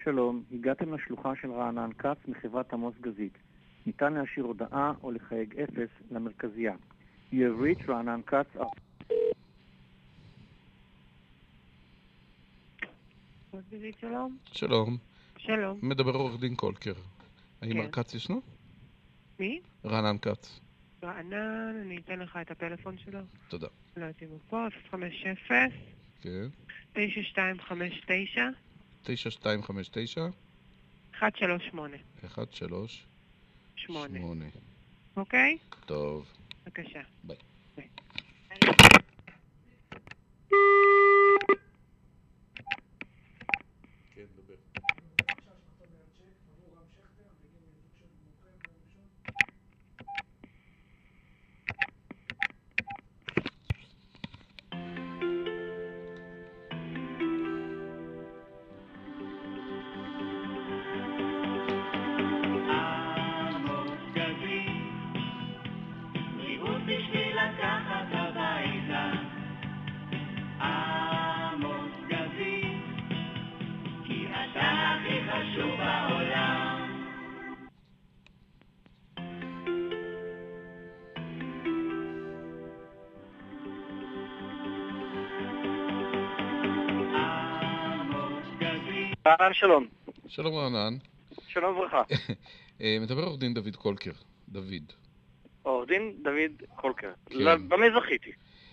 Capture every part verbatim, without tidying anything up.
שלום, הגעתם לשלוחה של רענן כץ מחברת עמוס גזית. ניתן להשאיר הודעה או לחייג אפס למרכזייה. You have reached רענן כץ. עמוס גזית, שלום. שלום. שלום. מדבר עורך דין קולקר. האם כן. מר כץ ישנו? מי? רענן כץ. רענן, אני אתן לך את הפלאפון שלו. תודה. לא יודעת אם הוא פה, אפס חמש אפס. כן. תשע שתיים חמש תשע. תשע שתיים חמש תשע. אחת שלוש שמונה. אחת שלוש שמונה. שמונה. אוקיי? טוב. בבקשה. ביי. ביי. כן, דבר. רענן, שלום. שלום רענן. שלום וברכה. מדבר עורך דין דוד קולקר. דוד. עורך דין דוד קולקר. כן. במה זכיתי?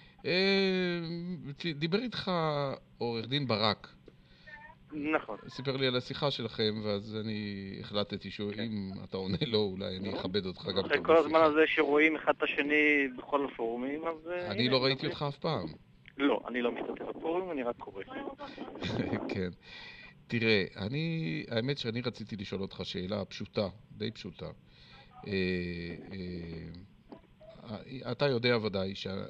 דיבר איתך עורך דין ברק. נכון. סיפר לי על השיחה שלכם, ואז אני החלטתי שאם אתה עונה לו, אולי אני אכבד אותך גם אחרי כל הזמן הזה שרואים אחד את השני בכל הפורומים, אז... אני לא ראיתי אותך אף פעם. לא, אני לא משתתף בפורומים, אני רק קורא. כן. תראה, אני, האמת שאני רציתי לשאול אותך שאלה פשוטה, די פשוטה. אתה יודע ודאי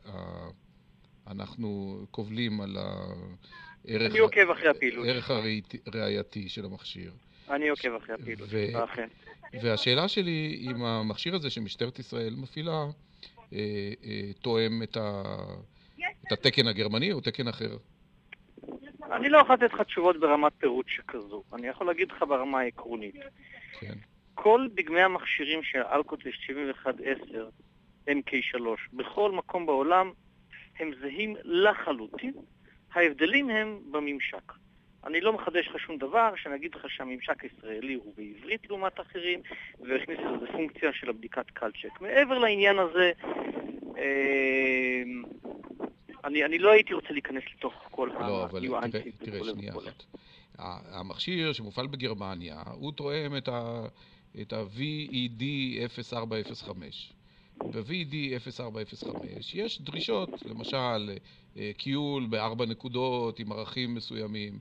שאנחנו קובלים על הערך... אני עוקב אחרי הפעילות. הערך הראייתי של המכשיר. אני עוקב אחרי הפעילות. אכן. והשאלה שלי, אם המכשיר הזה שמשטרת ישראל מפעילה, תואם את התקן הגרמני או תקן אחר? אני לא יכול לתת לך תשובות ברמת פירוט שכזו. אני יכול להגיד לך ברמה העקרונית. כן. כל דגמי המכשירים של אלקוטל שבעים ואחת עשר אם קיי שלוש בכל מקום בעולם הם זהים לחלוטין. ההבדלים הם בממשק. אני לא מחדש לך שום דבר, שאני אגיד לך שהממשק הישראלי הוא בעברית לעומת אחרים, והכניס לזה פונקציה של הבדיקת קלצ'ק. מעבר לעניין הזה, אה, אני, אני לא הייתי רוצה להיכנס לתוך כל הניואנסים. לא, אבל תראה, תראה שנייה אחת. המכשיר שמופעל בגרמניה, הוא תואם את ה... את ה-וי אי די אפס ארבע אפס חמש. ב-וי אי די אפס ארבע אפס חמש יש דרישות, למשל, קיול בארבע נקודות עם ערכים מסוימים,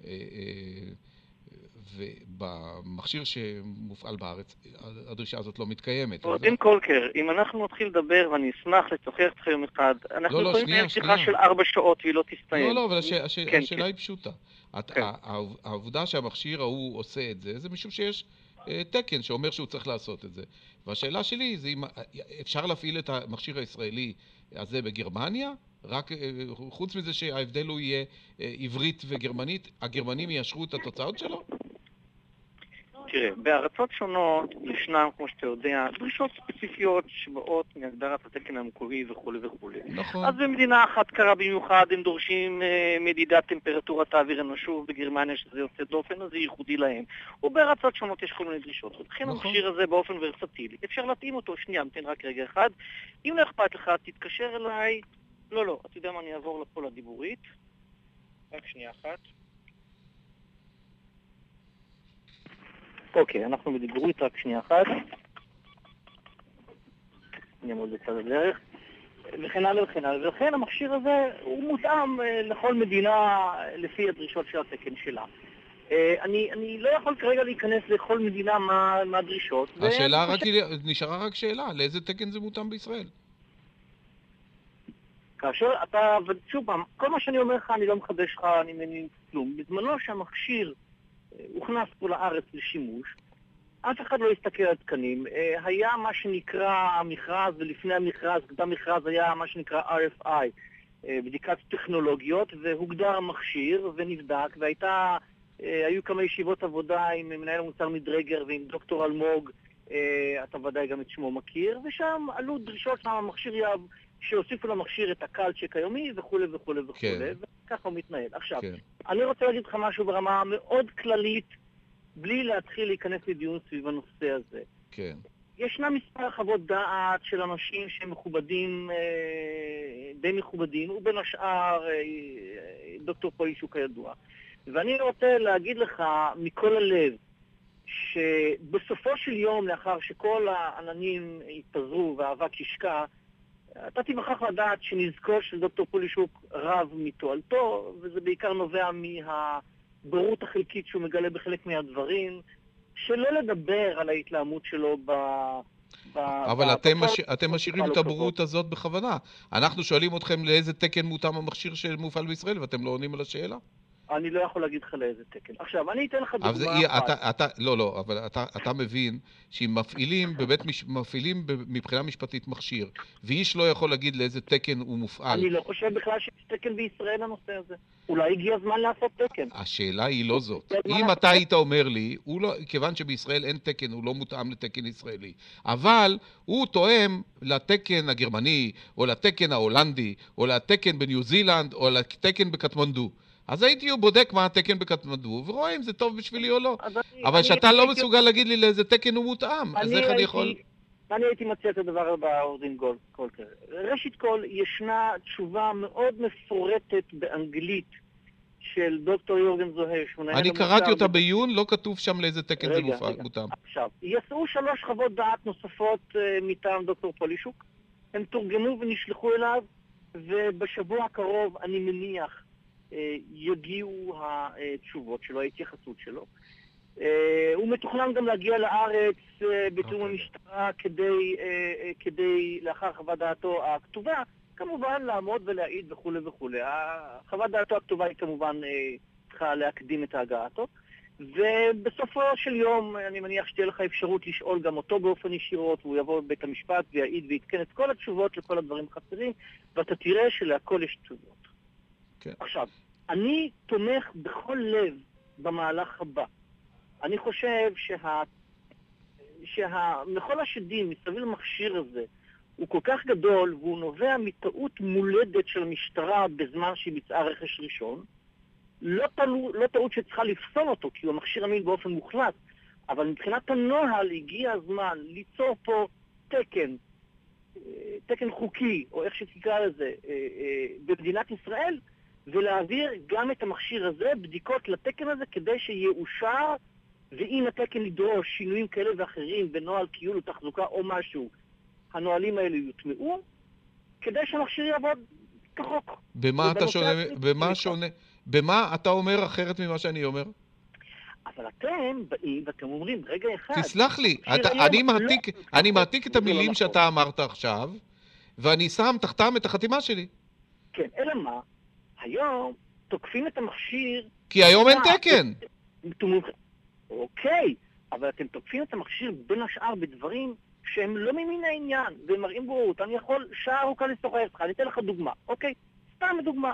ובמכשיר שמופעל בארץ, הדרישה הזאת לא מתקיימת. עורך דין קולקר, אם אנחנו נתחיל לדבר ואני אשמח לשוחח איתך יום אחד, אנחנו יכולים לנהל שיחה של ארבע שעות והיא לא תסתיים. לא, לא, אבל השאלה היא פשוטה. העובדה שהמכשיר ההוא עושה את זה, זה משום שיש תקן שאומר שהוא צריך לעשות את זה. והשאלה שלי זה אם אפשר להפעיל את המכשיר הישראלי הזה בגרמניה, רק חוץ מזה שההבדל הוא יהיה עברית וגרמנית, הגרמנים יאשרו את התוצאות שלו? תראה, בארצות שונות ישנם, כמו שאתה יודע, דרישות ספציפיות שבאות מהגדרת התקן המקורי וכו' וכו'. נכון. אז במדינה אחת קרה במיוחד, הם דורשים אה, מדידת טמפרטורת האוויר הנשוב בגרמניה, שזה יוצא דופן, אז זה ייחודי להם. ובארצות שונות יש כל מיני דרישות. ולכן נכון. המכשיר הזה באופן ורסטילי. אפשר להתאים אותו, שנייה, מתן רק רגע אחד. אם לא אכפת לך, תתקשר אליי. לא, לא, אתה יודע מה, אני אעבור לפה לדיבורית. רק שנייה אחת. אוקיי, אנחנו בדיבורית רק שנייה אחת. אני אעמוד בצד הדרך. וכן הלאה וכן הלאה. ולכן המכשיר הזה הוא מותאם לכל מדינה לפי הדרישות של התקן שלה. אני, אני לא יכול כרגע להיכנס לכל מדינה מה, מה הדרישות. השאלה רק, נשארה רק שאלה, לאיזה תקן זה מותאם בישראל? כאשר אתה, ושוב פעם, כל מה שאני אומר לך אני לא מחדש לך, אני מבין כלום. בזמנו שהמכשיר הוכנס פה לארץ לשימוש, אף אחד לא הסתכל על תקנים. היה מה שנקרא המכרז, ולפני המכרז, קדם מכרז היה מה שנקרא אר אף איי, בדיקת טכנולוגיות, והוגדר המכשיר ונבדק, והייתה היו כמה ישיבות עבודה עם מנהל המוצר מדרגר ועם דוקטור אלמוג, אתה ודאי גם את שמו מכיר, ושם עלו דרישות מהמכשיר יב, שהוסיפו למכשיר את הקלצ'ק היומי וכו' וכו' וכו', כן. וככה הוא מתנהל. עכשיו, כן. אני רוצה להגיד לך משהו ברמה מאוד כללית, בלי להתחיל להיכנס לדיון סביב הנושא הזה. כן. ישנה מספר חוות דעת של אנשים שהם מכובדים, די מכובדים, ובין השאר דוקטור פולישוק הידוע. ואני רוצה להגיד לך מכל הלב, שבסופו של יום, לאחר שכל העננים התפזרו והאבק ישקע, אתה תיווכח לדעת שנזקו של דוקטור פולישוק רב מתועלתו, וזה בעיקר נובע מהברות החלקית שהוא מגלה בחלק מהדברים, שלא לדבר על ההתלהמות שלו ב... ב אבל ב אתם, ב מש... אתם משאירים את הבורות הזאת בכוונה. אנחנו שואלים אתכם לאיזה תקן מותאם המכשיר שמופעל בישראל, ואתם לא עונים על השאלה? אני לא יכול להגיד לך לאיזה תקן. עכשיו, אני אתן לך דוגמה זה, אחת. אתה, אתה, לא, לא, אבל אתה, אתה מבין שאם מפעילים, בבית מש... מפעילים מבחינה משפטית מכשיר, ואיש לא יכול להגיד לאיזה תקן הוא מופעל. אני לא חושב בכלל שיש תקן בישראל לנושא הזה. אולי הגיע הזמן לעשות תקן. השאלה היא לא זאת. אם אתה היית אומר לי, הוא לא, כיוון שבישראל אין תקן, הוא לא מותאם לתקן ישראלי. אבל הוא תואם לתקן הגרמני, או לתקן ההולנדי, או לתקן בניו זילנד, או לתקן בקטמנדו. אז הייתי בודק מה התקן בקטמנדו, ורואה אם זה טוב בשבילי או לא. אבל שאתה לא מסוגל להגיד לי לאיזה תקן הוא מותאם, אז איך אני יכול... אני הייתי מציע את הדבר הבא, אורדין קולקר. ראשית כל, ישנה תשובה מאוד מפורטת באנגלית של דוקטור יורגן זוהר. אני קראתי אותה בעיון, לא כתוב שם לאיזה תקן זה מותאם. עכשיו, יצאו שלוש חוות דעת נוספות מטעם דוקטור פולישוק. הם תורגמו ונשלחו אליו, ובשבוע הקרוב אני מניח יגיעו התשובות שלו, ההתייחסות שלו. הוא מתוכנן גם להגיע לארץ בתיאום המשטרה כדי, כדי לאחר חוות דעתו הכתובה, כמובן לעמוד ולהעיד וכו' וכו'. חוות דעתו הכתובה היא כמובן צריכה להקדים את הגעתו, ובסופו של יום אני מניח שתהיה לך אפשרות לשאול גם אותו באופן ישירות, והוא יבוא בבית המשפט ויעיד ויתקן את כל התשובות לכל הדברים החסרים, ואתה תראה שלהכל יש תשובות. כן. עכשיו, אני תומך בכל לב במהלך הבא. אני חושב שה... שהמחול השדים מסביב למכשיר הזה הוא כל כך גדול, והוא נובע מטעות מולדת של המשטרה בזמן שהיא ביצעה רכש ראשון. לא, תלו, לא טעות שצריכה לפסול אותו, כי הוא המכשיר אמין באופן מוחלט, אבל מבחינת הנוהל הגיע הזמן ליצור פה תקן, תקן חוקי, או איך שתקרא לזה, במדינת ישראל, ולהעביר גם את המכשיר הזה, בדיקות לתקן הזה, כדי שיאושר, ואם התקן ידרוש שינויים כאלה ואחרים בנוהל קיול או תחזוקה או משהו, הנוהלים האלה יוטמעו, כדי שהמכשיר יעבוד כחוק. במה אתה שונה, במה שונה, במה אתה אומר אחרת ממה שאני אומר? אבל אתם באים ואתם אומרים, רגע אחד... תסלח לי, אתה, אני מעתיק, לא, אני מעתיק את המילים לא שאתה נכון. אמרת עכשיו, ואני שם תחתם את החתימה שלי. כן, אלא מה? היום תוקפים את המכשיר... כי היום אין תקן. אוקיי, אבל אתם תוקפים את המכשיר בין השאר בדברים שהם לא ממין העניין, והם מראים בורות. אני יכול שעה ארוכה לשוחח איתך, אני אתן לך דוגמה, אוקיי? סתם דוגמה.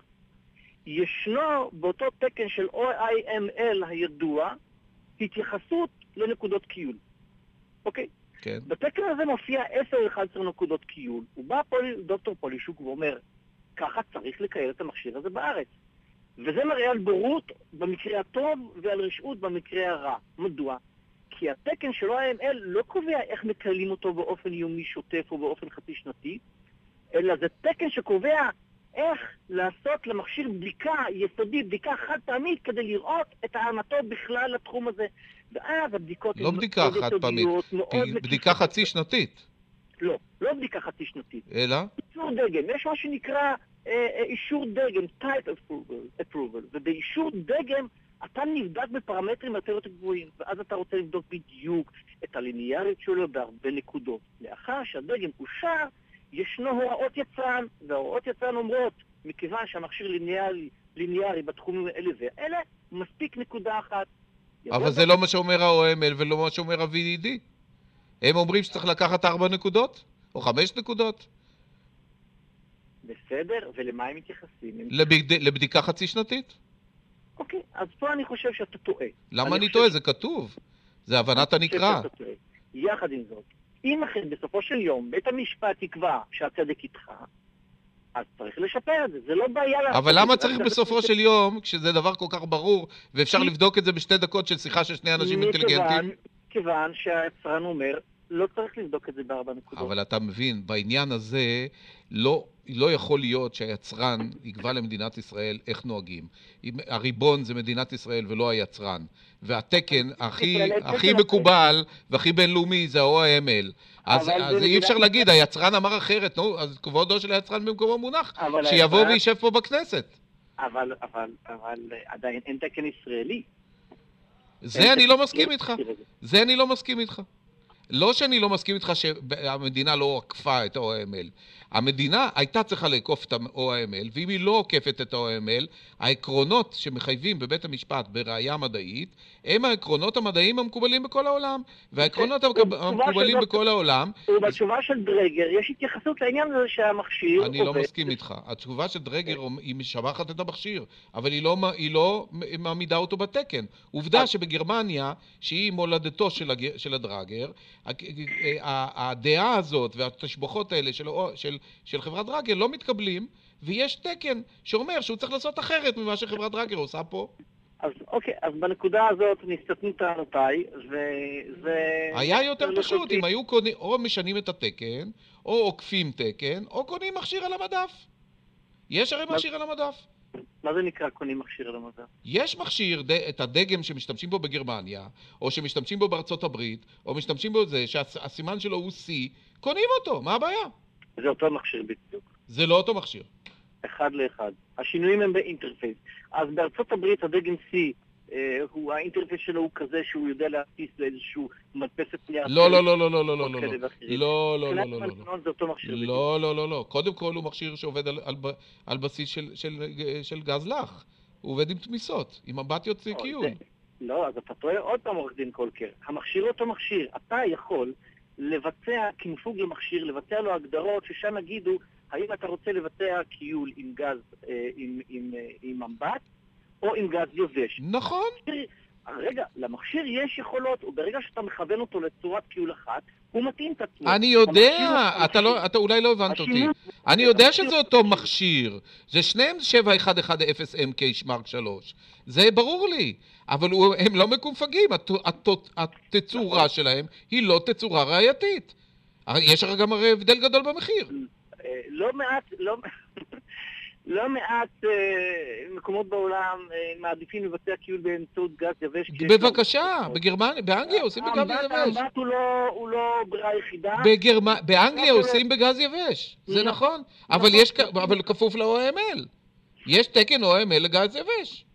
ישנו באותו תקן של או איי אם אל הידוע, התייחסות לנקודות קיול. אוקיי? כן. בתקן הזה מופיע עשר אחת עשרה נקודות קיול. הוא בא פול, דוקטור פולישוק ואומר, ככה צריך לקיים את המכשיר הזה בארץ. וזה מראה על בורות במקרה הטוב ועל רשעות במקרה הרע. מדוע? כי התקן של או איי אם אל לא קובע איך מקיילים אותו באופן יומי שוטף או באופן חצי שנתי, אלא זה תקן שקובע איך לעשות למכשיר בדיקה יסודית, בדיקה חד פעמית, כדי לראות את העמתו בכלל לתחום הזה. ואז הבדיקות... לא בדיקה חד פעמית, בדיקה חצי שנתית. לא, לא בדיקה חצי שנתית. אלא? אישור דגם, יש מה שנקרא אישור דגם, type approval, ובאישור דגם אתה נבדק בפרמטרים יותר יותר גבוהים, ואז אתה רוצה לבדוק בדיוק את הליניאריות שלו בהרבה נקודות. לאחר שהדגם אושר, ישנו הוראות יצרן, וההוראות יצרן אומרות, מכיוון שהמכשיר ליניארי, ליניארי בתחומים האלה ואלה, מספיק נקודה אחת. אבל זה לא מה שאומר ה-או אם אל ולא מה שאומר ה-וי די די. הם אומרים שצריך לקחת ארבע נקודות, או חמש נקודות. בסדר, ולמה הם מתייחסים? לבד... לבדיקה חצי שנתית? אוקיי, אז פה אני חושב שאתה טועה. למה אני טועה? זה כתוב. זה הבנת הנקרא. יחד עם זאת, אם אכן בסופו של יום בית המשפט יקבע שהצדק איתך, אז צריך לשפר את זה, זה לא בעיה... אבל למה צריך בסופו של יום, כשזה דבר כל כך ברור, ואפשר לבדוק את זה בשתי דקות של שיחה של שני אנשים אינטליגנטים? כיוון שהיצרן אומר, לא צריך לבדוק את זה בארבע נקודות. אבל אתה מבין, בעניין הזה לא, לא יכול להיות שהיצרן יקבע למדינת ישראל איך נוהגים. הריבון זה מדינת ישראל ולא היצרן. והתקן הכי, הכי מקובל והכי בינלאומי זה ה-או-אם-אל. אז, אז אי אפשר להגיד, היצרן אמר אחרת, נו, אז כבודו של היצרן במקומו מונח, שיבוא וישב פה בכנסת. אבל, אבל, אבל עדיין אין תקן ישראלי. זה אני לא מסכים איתך. זה אני לא מסכים איתך. לא שאני לא מסכים איתך שהמדינה לא עקפה את ה-או-אם-אל. המדינה הייתה צריכה לעקוף את ה-או-אם-אל, ואם היא לא עוקפת את ה-או-אם-אל, העקרונות שמחייבים בבית המשפט בראייה מדעית, הם העקרונות המדעיים המקובלים בכל העולם. והעקרונות המקובלים בכל העולם... ובתשובה של דרגר יש התייחסות לעניין הזה שהמכשיר... אני לא מסכים איתך. התשובה של דרגר היא משבחת את המכשיר, אבל היא לא, היא לא מעמידה אותו בתקן. עובדה שבגרמניה, שהיא מולדתו של הדרגר, הדעה הזאת והתשבחות האלה של, של, של חברת דרגר לא מתקבלים, ויש תקן שאומר שהוא צריך לעשות אחרת ממה שחברת דרגר עושה פה. אז אוקיי, אז בנקודה הזאת נסתתנו טענותיי, וזה... היה יותר פשוט, אם היו קונים, או משנים את התקן, או עוקפים תקן, או קונים מכשיר על המדף. יש הרי מכשיר על המדף. מה זה נקרא קונים מכשיר על המדף? יש מכשיר, את הדגם שמשתמשים בו בגרמניה, או שמשתמשים בו בארצות הברית, או משתמשים בו זה, שהסימן שלו הוא C, קונים אותו, מה הבעיה? זה אותו מכשיר בדיוק. זה לא אותו מכשיר. אחד לאחד. השינויים הם באינטרפייס. אז בארצות הברית הדגם C, אה, הוא, האינטרפייס שלו הוא כזה שהוא יודע להטיס לאיזשהו מדפסת פנייה. לא, לא, לא, לא, לא, לא, לא, לא, לא, לא, לא, לא, לא, לא, לא, לא, קודם כל הוא מכשיר שעובד על, על, על בסיס של, של, של גז לח. הוא עובד עם תמיסות, עם אמבטיות קיול. לא, אז אתה טועה עוד פעם עורך דין קולקר. המכשיר אותו מכשיר. אתה יכול לבצע כנפוג למכשיר, לבצע לו הגדרות ששם יגידו האם אתה רוצה לבצע קיול עם גז, עם, עם, עם אמבט, או עם גז יובש. נכון. רגע, למכשיר יש יכולות, וברגע שאתה מכוון אותו לצורת קיול אחת, הוא מתאים את עצמו. אני יודע, אתה, לא, אתה אולי לא הבנת אותי. אני יודע שזה אותו מכשיר. זה שניהם שבע אחת אחת אפס אם קיי שמרק שלוש. זה ברור לי. אבל הם לא מקומפגים. התצורה שלהם היא לא תצורה ראייתית. יש הרי גם הבדל גדול במחיר. לא מעט, לא... לא מעט מקומות בעולם מעדיפים לבצע קיול באמצעות גז יבש. בבקשה, בגרמניה, באנגליה עושים בגז יבש. האמבט הוא לא ברירה יחידה. באנגליה עושים בגז יבש, זה נכון. אבל כפוף ל-או-אם-אל. יש תקן או-אם-אל לגז יבש.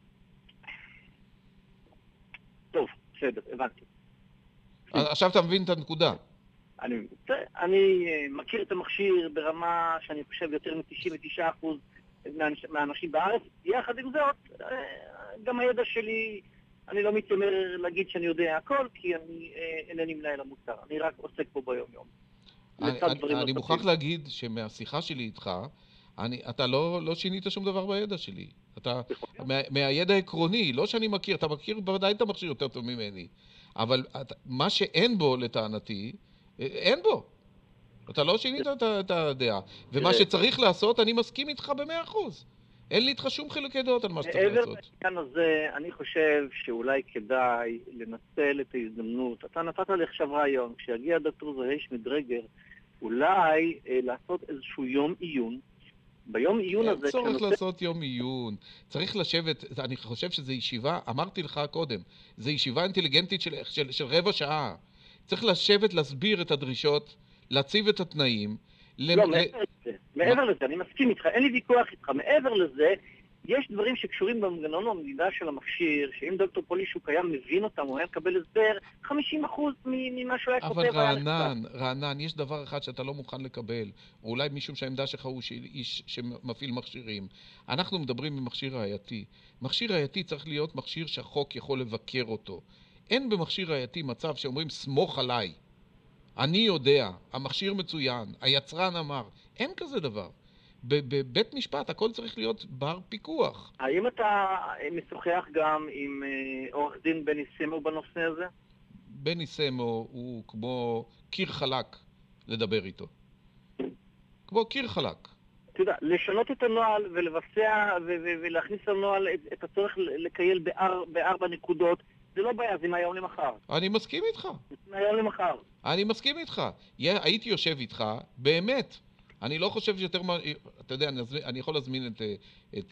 טוב, בסדר, הבנתי. עכשיו אתה מבין את הנקודה. אני, אני מכיר את המכשיר ברמה שאני חושב יותר מ-תשעים ותשעה אחוז מהאנשים בארץ. יחד עם זאת, גם הידע שלי, אני לא מתיימר להגיד שאני יודע הכל, כי אני אינני מנהל המוצר. אני רק עוסק פה ביום יום. אני, אני, אני מוכרח להגיד שמהשיחה שלי איתך, אני, אתה לא, לא שינית שום דבר בידע שלי. אתה, מה, מהידע העקרוני, לא שאני מכיר, אתה מכיר בוודאי את המכשיר יותר טוב ממני. אבל אתה, מה שאין בו לטענתי, אין בו. אתה לא שינית את הדעה. ומה שצריך לעשות, אני מסכים איתך במאה אחוז. אין לי איתך שום חילוקי דעות על מה שצריך לעשות. בעניין הזה, אני חושב שאולי כדאי לנצל את ההזדמנות. אתה נתת לי עכשיו רעיון, כשיגיע דוקטור זהיש מדרגר, אולי אה, לעשות איזשהו יום עיון. ביום עיון הזה... אין צורך כנושא... לעשות יום עיון. צריך לשבת, אני חושב שזו ישיבה, אמרתי לך קודם, זו ישיבה אינטליגנטית של, של, של רבע שעה. צריך לשבת, להסביר את הדרישות, להציב את התנאים. לא, ל... מעבר לזה, מעבר לזה, אני מסכים איתך, אין לי ויכוח איתך. מעבר לזה, יש דברים שקשורים במנגנון המדידה של המכשיר, שאם דוקטור פולישוק היה מבין אותם, הוא היה מקבל הסבר חמישים אחוז ממה שהוא היה כותב. אבל רענן, רענן, יש דבר אחד שאתה לא מוכן לקבל, או אולי משום שהעמדה שלך הוא איש שמפעיל מכשירים. אנחנו מדברים ממכשיר ראייתי. מכשיר ראייתי צריך להיות מכשיר שהחוק יכול לבקר אותו. אין במכשיר ראייתי מצב שאומרים סמוך עליי. אני יודע, המכשיר מצוין, היצרן אמר. אין כזה דבר. בבית משפט הכל צריך להיות בר פיקוח. האם אתה משוחח גם עם עורך דין בני סמו בנושא הזה? בני סמו הוא כמו קיר חלק לדבר איתו. כמו קיר חלק. אתה יודע, לשנות את הנוהל ולבצע ולהכניס לנוהל את הצורך לקייל בארבע נקודות, זה לא בעיה, זה מהיום למחר. אני מסכים איתך. זה מהיום למחר. אני מסכים איתך. הייתי יושב איתך, באמת. אני לא חושב שיותר מה... אתה יודע, אני יכול להזמין את, את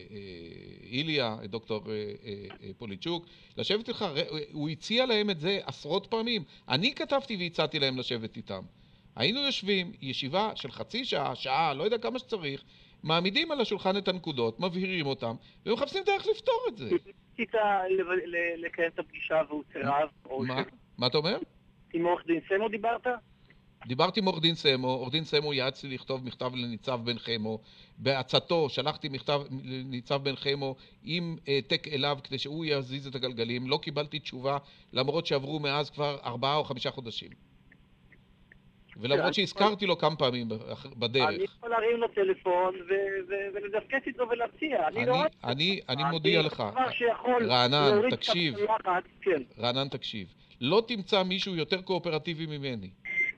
איליה, את דוקטור פוליצ'וק, לשבת איתך, הוא הציע להם את זה עשרות פעמים. אני כתבתי והצעתי להם לשבת איתם. היינו יושבים, ישיבה של חצי שעה, שעה, לא יודע כמה שצריך, מעמידים על השולחן את הנקודות, מבהירים אותם, ומחפשים דרך לפתור את זה. רצית לקיים את הפגישה והוא צירב? מה? מה אתה אומר? עם עורך דין סמו דיברת? דיברתי עם עורך דין סמו, עורך דין סמו יעץ לי לכתוב מכתב לניצב בן חמו, בעצתו שלחתי מכתב לניצב בן חמו עם העתק אליו כדי שהוא יזיז את הגלגלים, לא קיבלתי תשובה למרות שעברו מאז כבר ארבעה או חמישה חודשים. ולמרות שהזכרתי לו כמה פעמים בדרך. אני יכול להרים לו טלפון ולדפקס איתו ולהציע. אני מודיע לך, רענן, תקשיב, רענן, תקשיב, לא תמצא מישהו יותר קואופרטיבי ממני.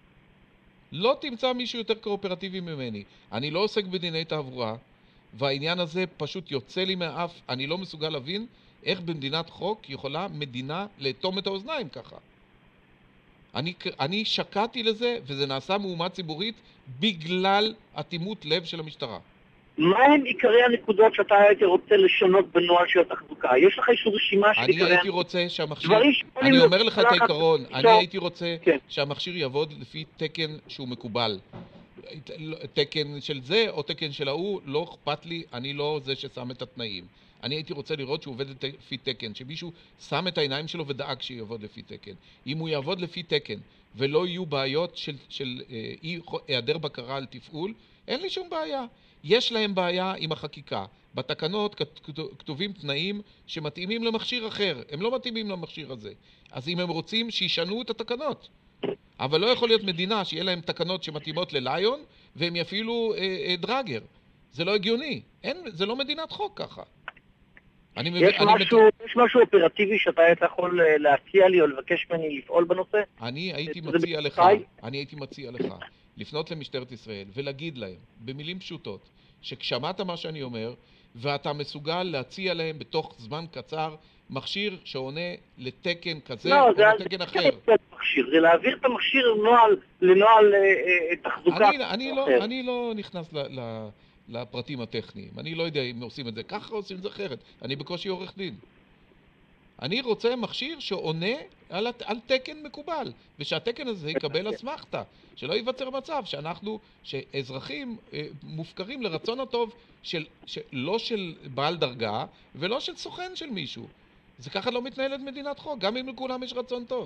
לא תמצא מישהו יותר קואופרטיבי ממני. אני לא עוסק בדיני תעבורה, והעניין הזה פשוט יוצא לי מהאף. אני לא מסוגל להבין איך במדינת חוק יכולה מדינה לאטום את האוזניים ככה. אני, אני שקעתי לזה, וזה נעשה מהומה ציבורית בגלל אטימות לב של המשטרה. מה הם עיקרי הנקודות שאתה הייתי רוצה לשנות בנוהל של התחזוקה? יש לך איזושהי רשימה של עיקרי... אני הייתי רוצה שהמכשיר... אני אומר לך את העיקרון, אני הייתי רוצה שהמכשיר יעבוד לפי תקן שהוא מקובל. תקן של זה או תקן של ההוא, לא אכפת לי, אני לא זה ששם את התנאים. אני הייתי רוצה לראות שהוא עובד לפי תקן, שמישהו שם את העיניים שלו ודאג שיעבוד לפי תקן. אם הוא יעבוד לפי תקן ולא יהיו בעיות של, של אי, היעדר בקרה על תפעול, אין לי שום בעיה. יש להם בעיה עם החקיקה. בתקנות כתובים תנאים שמתאימים למכשיר אחר. הם לא מתאימים למכשיר הזה. אז אם הם רוצים, שישנו את התקנות. אבל לא יכול להיות מדינה שיהיה להם תקנות שמתאימות לליון, והם יפעילו אה, אה, דרגר. זה לא הגיוני. אין, זה לא מדינת חוק ככה. אני יש, מבין, משהו, אני... יש משהו אופרטיבי שאתה יכול להציע לי או לבקש ממני לפעול בנושא? אני הייתי מציע לך, אני הייתי מציע לך לפנות למשטרת ישראל ולהגיד להם במילים פשוטות שכשמעת מה שאני אומר ואתה מסוגל להציע להם בתוך זמן קצר מכשיר שעונה לתקן כזה לא, או זה לתקן אחר. מכשיר, זה להעביר את המכשיר לנוהל, לנוהל אה, תחזוקה. אני, אני, לא, אני לא נכנס ל... ל לפרטים הטכניים. אני לא יודע אם עושים את זה ככה או עושים את זה אחרת. אני בקושי עורך דין. אני רוצה מכשיר שעונה על, על תקן מקובל, ושהתקן הזה יקבל אסמכתה, שלא ייווצר מצב שאנחנו, שאזרחים אה, מופקרים לרצון הטוב של, של, לא של בעל דרגה ולא של סוכן של מישהו. זה ככה לא מתנהלת מדינת חוק, גם אם לכולם יש רצון טוב.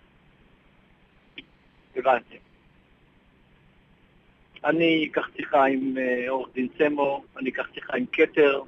הבנתי. אני אקח שיחה עם עורך דין סמו, אני אקח שיחה עם קטר,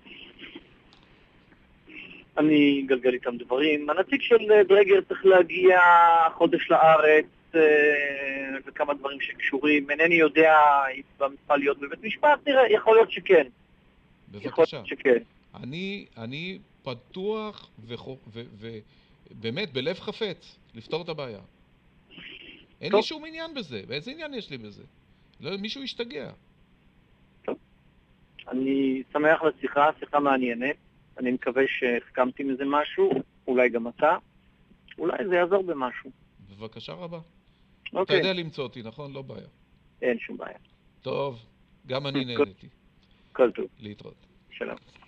אני אגלגל איתם דברים. הנציג של דרגר צריך להגיע חודש לארץ וכמה דברים שקשורים. אינני יודע אם במפעל להיות בבית משפט, נראה, יכול להיות שכן. בבקשה. יכול להיות שכן. אני, אני פתוח ובאמת בלב חפץ לפתור את הבעיה. אין לי שום עניין בזה. ואיזה עניין יש לי בזה? לא, מישהו ישתגע. טוב. אני שמח לשיחה, שיחה מעניינת. אני מקווה שהסכמתי מזה משהו, אולי גם אתה. אולי זה יעזור במשהו. בבקשה רבה. אוקיי. אתה יודע למצוא אותי, נכון? לא בעיה. אין שום בעיה. טוב, גם אני נהניתי. כל טוב. להתראות. שלום.